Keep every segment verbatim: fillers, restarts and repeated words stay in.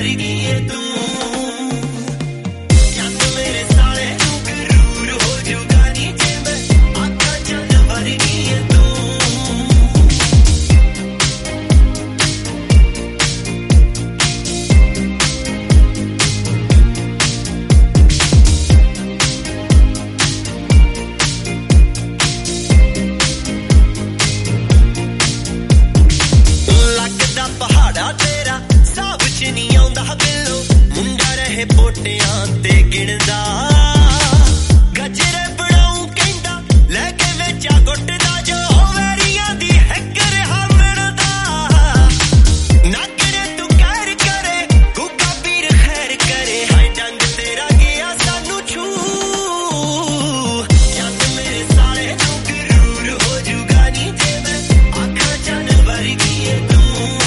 ਵਰਗੀ ਏ ਤੂੰ ਚੰਦ ਮੇਰੇ ਸਾਲੇ ਨੂੰ ਗਰੂਰ ਹੋ ਜੂਗਾ ਨੀ ਜੇ ਮੈਂ ਆਖਾਂ ਚੰਦ ਵਰਗੀ ਏ ਤੂੰ ਪਹਾੜਾ ਤੇਰਾ ਸਾਬ ਚ ਨਹੀਂ ਆਉਂਦਾ ਬਿੱਲੋ ਮੁੰਡਾ ਰਹੇ ਪੋਟਿਆਂ ਤੇ ਗਿਣਦਾ ਗਜਰੇ ਬਣਾਉ ਕਹਿੰਦਾ ਲੈ ਕੇ ਵੇਚਾ ਗੁੱਟਦਾ ਜੋ ਵੈਰੀਆਂ ਦੀ ਹੈਕ ਰਿਹਾ ਮਿਲਦਾ ਨਾ ਕਰੇ ਤੂੰ ਕਹਿਰ ਕਰੇ ਗੁੱਗਾ ਪੀਰ ਖੈਰ ਕਰੇ ਹਾਏ ਡੰਗ ਤੇਰਾ ਗਿਆ ਸਾਨੂੰ ਛੂ ਚੰਦ ਮੇਰੇ ਸਾਲੇ ਨੂੰ ਗਰੂਰ ਹੋ ਜੂਗਾ ਨੀ ਜੇ ਮੈਂ ਆਖਾਂ ਚੰਦ ਵਰਗੀ ਏ ਤੂੰ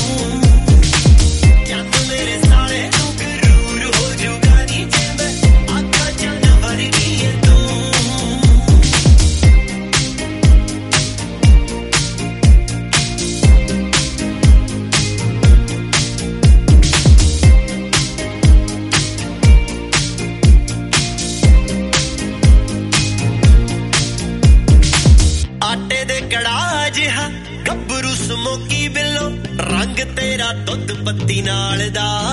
ਆਟੇ ਦੇ ਕੜਾ ਜਿਹਾ ਗੱਭਰੂ ਸਮੋਕੀ ਬਿੱਲੋ ਰੰਗ ਤੇਰਾ ਦੁੱਧ ਪੱਤੀ ਨਾਲ ਦਾ